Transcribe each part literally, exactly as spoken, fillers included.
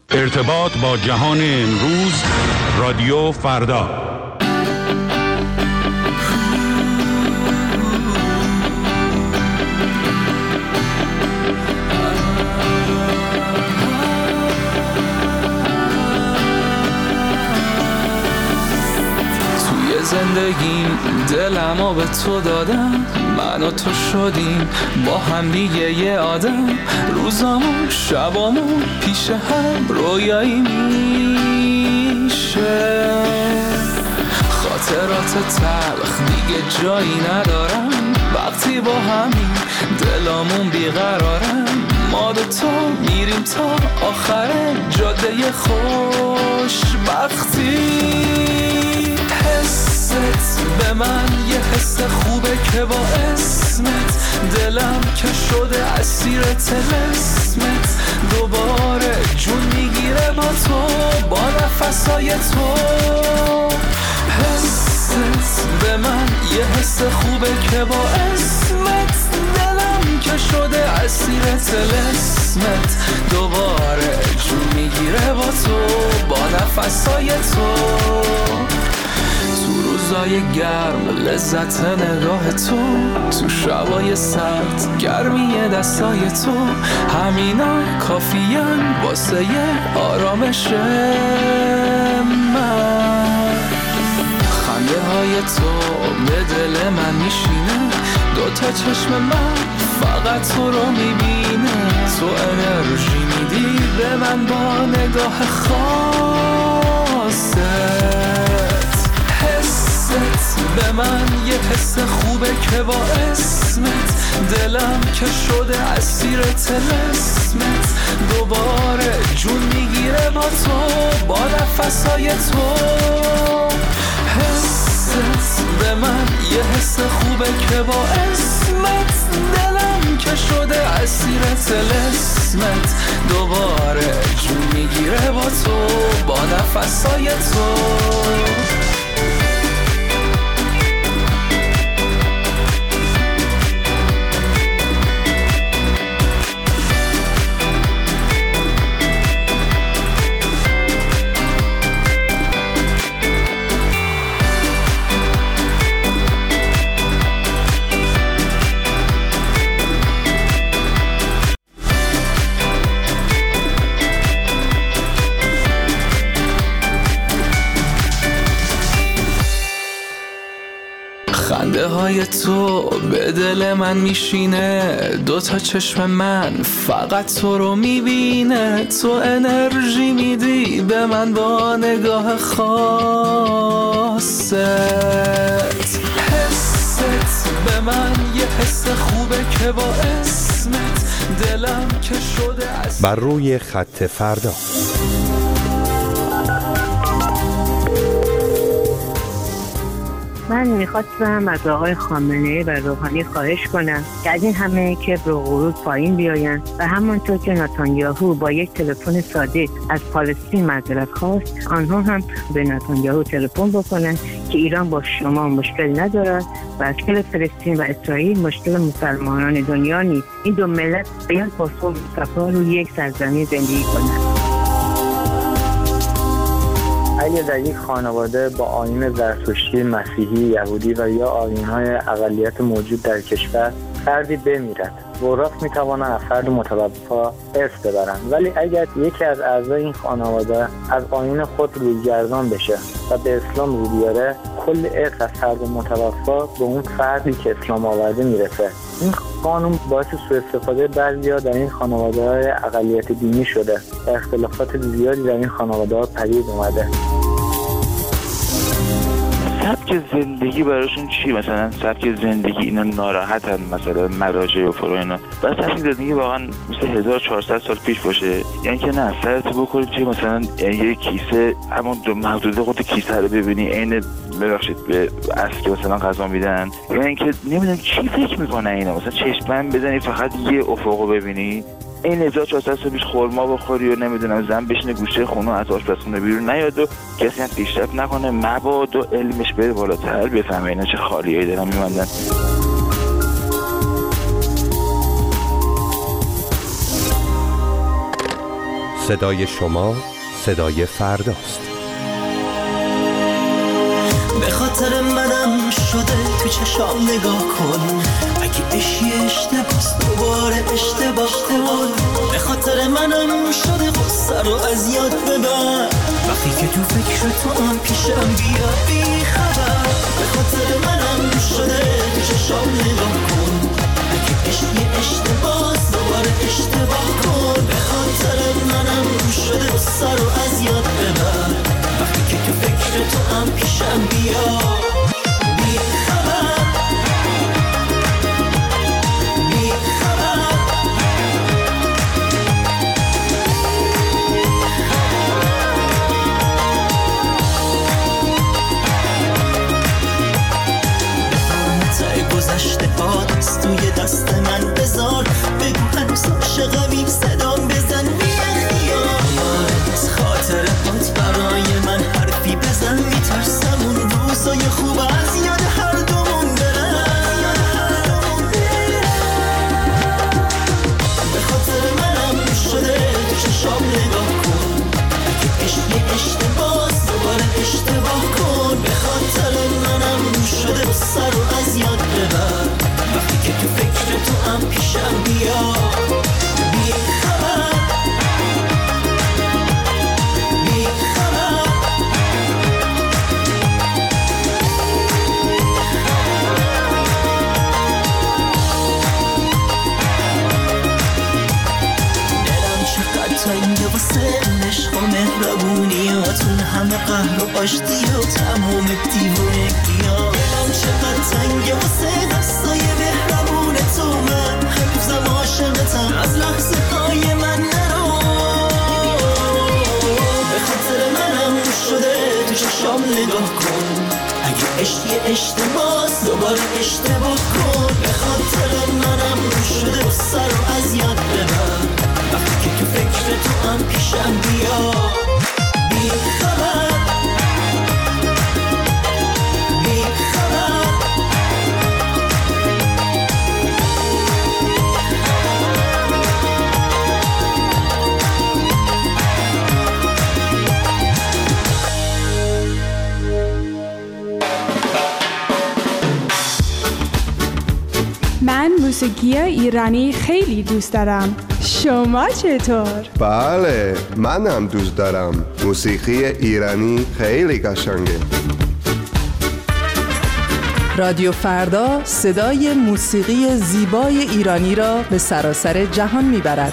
ارتباط با جهان امروز، رادیو فردا. زندگیم دلمو به تو دادم، من و تو شدیم با هم دیگه یه آدم. روزامو شبامو پیش هم رویایی میشه، خاطرات تلخ دیگه جایی ندارم. وقتی با همین دلامون بیقرارم، ما دوتا میریم تا آخر جاده خوشبختی. حست به من یه حس خوبه که با اسمت دلم که شده اسیر طلسمت. دوباره جون میگیره با تو، با نفسای تو. حست به من یه حس خوبه که با اسمت دلم که شده اسیر طلسمت. دوباره جون میگیره با تو، با نفسای تو. تو روزای گرم لذت نگاه تو، تو شبای سرد گرمی دستای تو. همینا کافیان واسه یه آرامش من. خنده های تو به دل من میشینه، دوتا چشم من فقط تو رو میبینه. تو انرژی میدی به من با نگاه خاصت. حست به من یه حس خوبه که با اسمت دلم که شده اسیر طلسمت. دوباره جون میگیره با تو، با نفسای تو. حست به من یه حس خوبه که با اسمت دلم که شده اسیر طلسمت. دوباره جون میگیره با تو، با نفسای تو. خنده های تو به دل من میشینه، دوتا چشم من فقط تو رو میبینه. تو انرژی میدی به من با نگاه خاصت. حست به من یه حس خوبه که با اسمت دلم که شده از بر روی خط فردا. من میخواستم از آقای خامنه‌ای و روحانی خواهش کنم که از این همه کبر و غرور پایین بیاین و همانطور که نتانیاهو با یک تلفن ساده از پالستین معذرت خواست، آنها هم به نتانیاهو تلفن بکنن که ایران با شما مشکل ندارد و مشکل فلسطین و اسرائیل مشکل مسلمانان دنیا نیست. این دو ملت باید با صلح و صفا روی یک سرزمین زندگی کنند. اگر در یک خانواده با آیین زرتشتی، مسیحی، یهودی و یا آیین‌های اقلیت موجود در کشور فردی بمیرد، وراث می‌توانند از فرد متوفا ارث ببرند، ولی اگر یکی از اعضای این خانواده از آیین خود رویگردان بشه و به اسلام رو بیاره، کل ارث از فرد متوفا به اون فردی که اسلام آورده میرسه. این قانون باعث سوء استفاده بعضی‌ها در این خانواده‌های اقلیت دینی شده و اختلافات زیادی در این خانواده‌ها پدید اومده. سبک زندگی براشون چی؟ مثلا سبک زندگی اینا ناراحتن، مثلا مراجع و فرو اینا، بس سبک زندگی واقعا مثل هزار و چهارصد سال پیش باشه. یعنی که نه سرت بکنی چی، مثلا یه کیسه همون دو محدوده خود کیسه رو ببینی عین ببخشید به اصل که مثلا غذا میدن، یعنی اینکه نمیدونم چی فکر میکنن اینا. مثلا چشمن بزنی فقط یه افقو ببینی، این هزار و چهارصد سال پیش خورما بخوری و نمیدونم زن بشینه گوشه خونه از آشپزخونه بیرون نیاد و کسی هم پیشرفت نکنه، مباد و علمش بره بالاتر، بفهمه اینا چه خالیایی دارن میماندن. صدای شما صدای فرداست. به خاطر منم شده تو چشام نگاه کن، اگه اشی اشتباس دوباره اشتباه کن. به خاطر منم شده غصه رو از یاد ببر، وقتی که تو فکر تو هم پیشم بیا بی خبر. به خاطر منم شده تو چشام نگاه کن، اگه اشی اشتباس دوباره اشتباه کن. به خاطر منم شده غصه رو از یاد ببر، وقتی که تو فکر تو هم پیشم بیا بی خبر بی خبر. تای گذشته ها دست توی دست من بذار، بگو هنوز عاشقمی صدام بزن بی اختیار. از خاطر هات برای من حرفی بزن، میترسم اون روزای خوب از یاد هر دومون برن. به خاطر منم شده تو چشام نگاه کن، اگه عشقی اشتباس دوباره اشتباه کن. به خاطر منم شده سر رو از یاد ببر، وقتی که تو فکر تو هم پیشم بیا بی خبر بی خبر. دلم چقدر تنگه واسه عشق و مهربونیاتون، همه قهر و آشتی و تمام دیوونگی‌ها. دلم چقدر تنگه واسه دستای مهربون تو، من هنوزم عاشقتم از لحظه های من نرو. به خاطر منم شده تو چشام نگاه کن، اگه عشقی اشتباس دوباره اشتباه کن. به خاطر منم شده سر رو از یاد ببر، وقتی که تو فکر تو هم پیشم بیا بی خبر بی خبر. من موسیقی ایرانی خیلی دوست دارم. شما چطور؟ بله، منم دوست دارم. موسیقی ایرانی خیلی قشنگه. رادیو فردا صدای موسیقی زیبای ایرانی را به سراسر جهان میبرد.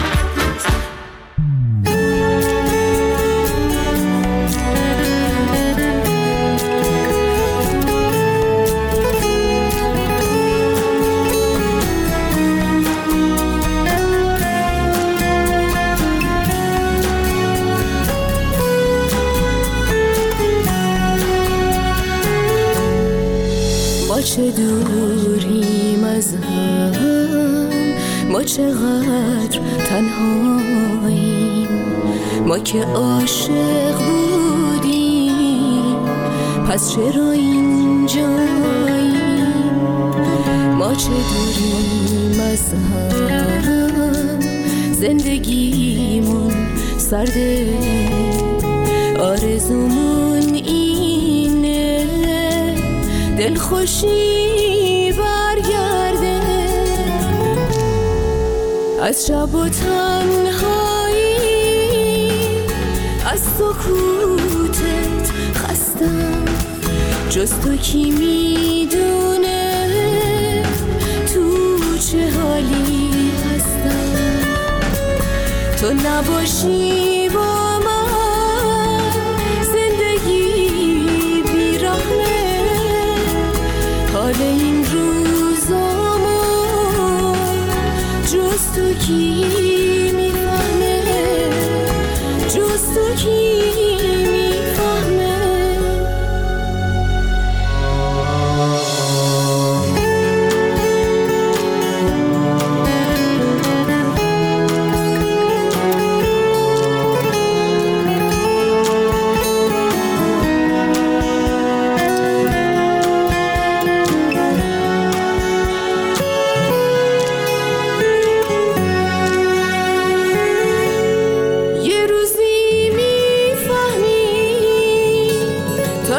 چه دوریم از هم، ما چقدر تنهاییم، ما که عاشق بودیم پس چرا اینجاییم. ما چه دوریم از هم، زندگیمون سرده، آرزومون اینه دل خوشی برگرده. از شب و تنهایی، از سکوتت خستم، جز تو کی میدونه تو چه حالی هستم. تو نباشی با من زندگی بیرحمه، حال این روزامو جز تو کی میفهمه، جز تو کی میفهمه.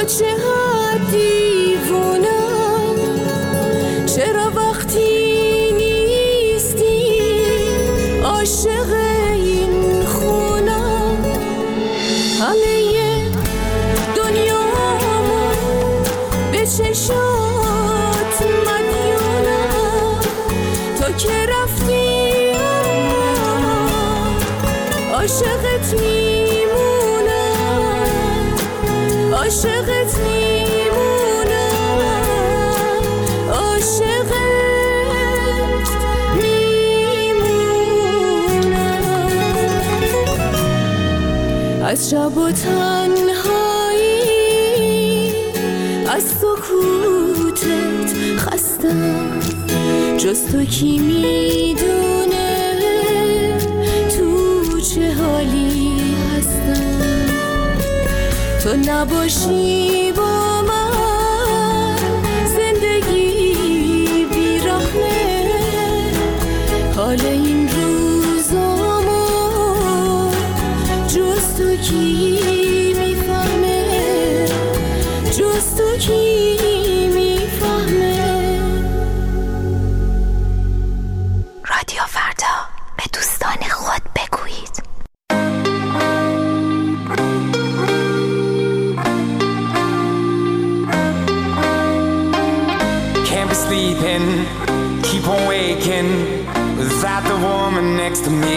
چقدر دیوونم، چرا وقتی نیستی عاشق این خونم. همه دنیامو به چشات مدیونم، تا که رفتی عاشقت میمونم، عاشقت میمونم، عاشقت میمونم. از شب و تنهایی، از سکوتت خستم، جز تو کی میدونه تو چه حالی هستم. تو نباشی با من زندگی بیرحمه، حال این روزامو جز تو کی میفهمه، جز تو کی میفهمه. رادیو فردا، به دوستان خود بگویید. Sleeping, keep on waking without the woman next to me.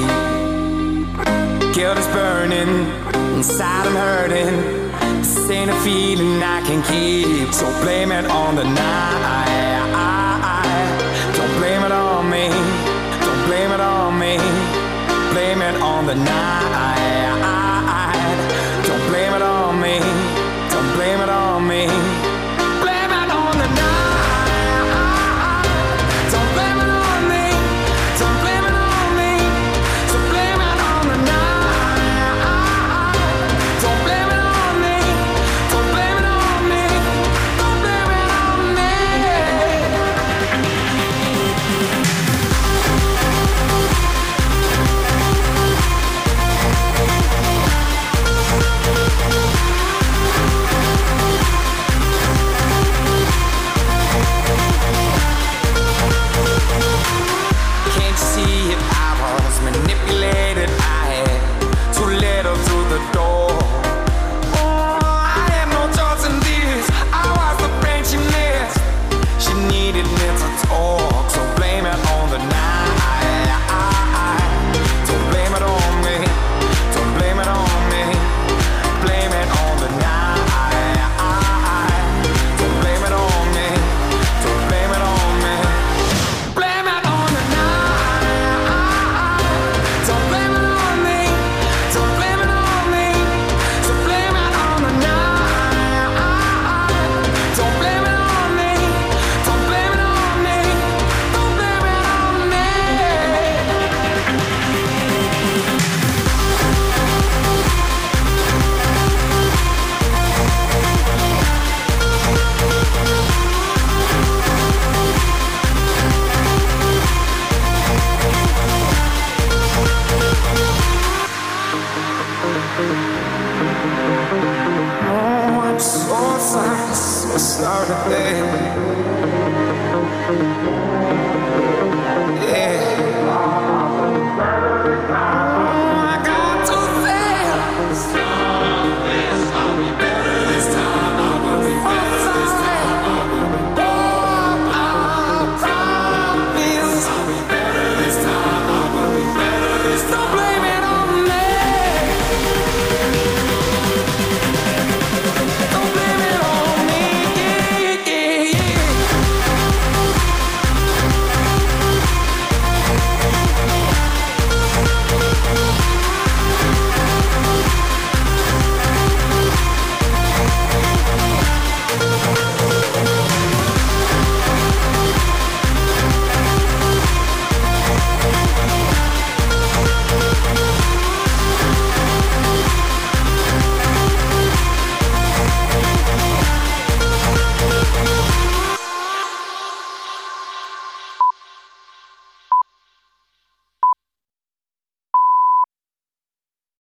Guilt is burning, inside I'm hurting. This ain't a feeling I can keep, so blame it on the night. Don't blame it on me, don't blame it on me, blame it on the night.